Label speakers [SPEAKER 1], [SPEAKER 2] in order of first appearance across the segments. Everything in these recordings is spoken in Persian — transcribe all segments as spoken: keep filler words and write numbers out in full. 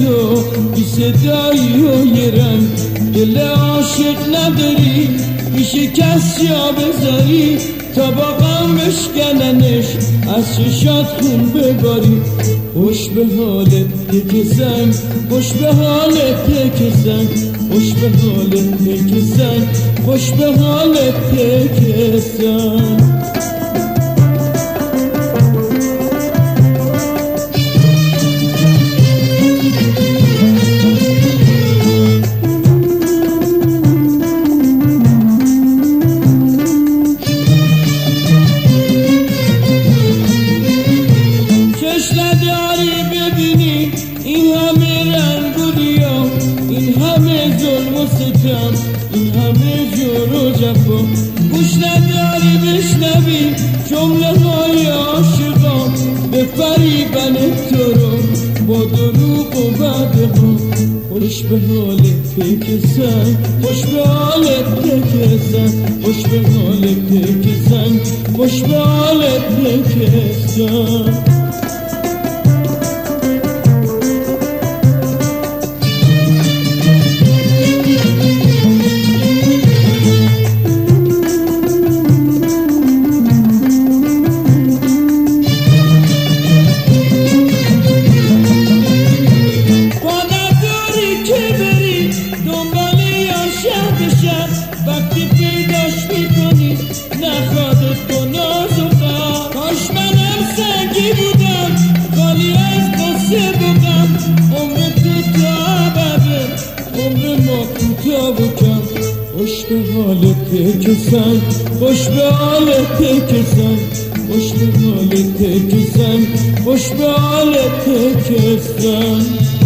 [SPEAKER 1] تو بی صدایی و یه رنگ دل عاشق نداری میشه کس جا بذاری تا با غم بشکننش از چشات خون بباری خوش به حالت که زنگ خوش به حالت که زنگ خوش به حالت که زنگ خوش به حالت که زنگ این همه رنگ و ریا این همه ظلم و ستم این همه جور و جفا گوش نداری بشنوی جمله های عاشقا به فریبن تو رو با دروغ و بدها خوش به حالت که زن خوش به حالت که زن خوش به حالت که زن خوش به حالت که زن وقتی پیداش میکنی نخوادت با ناز و غم کاش منم سنگی بودم خالی از قصه بودم عمر تو تا ابده عمر ما کوتاه و کم خوش به حالت که زن خوش به حالت که زن خوش به حالت که زن خوش به حالت که زن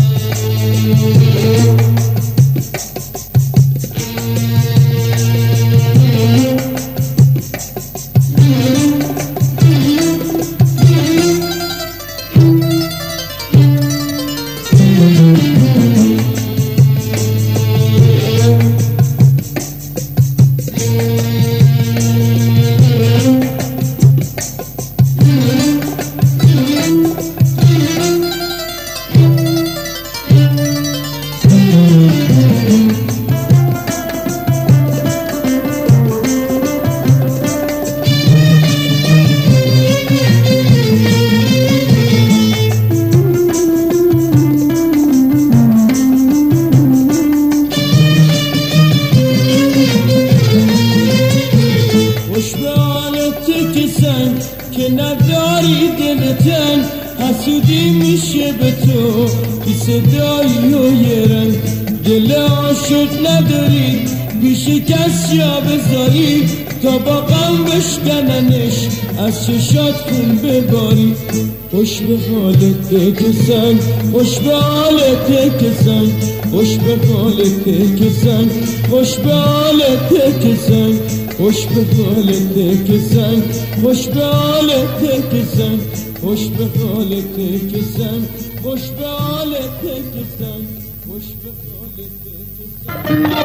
[SPEAKER 1] که نداری دلتن حسودی میشه به تو بی صدایی و یه رنگ دل عاشق نداری بیشه کس جا بذاری تا با غم بشکننش از چشات خون بباری خوش به حالت که زن خوش به حالت که زن خوش به حالت که زن خوش به حالت که زن خوش به حالت که زن خوش به حالت که زن خوش به حالت که زن خوش به حالت که زن خوش به حالت که زن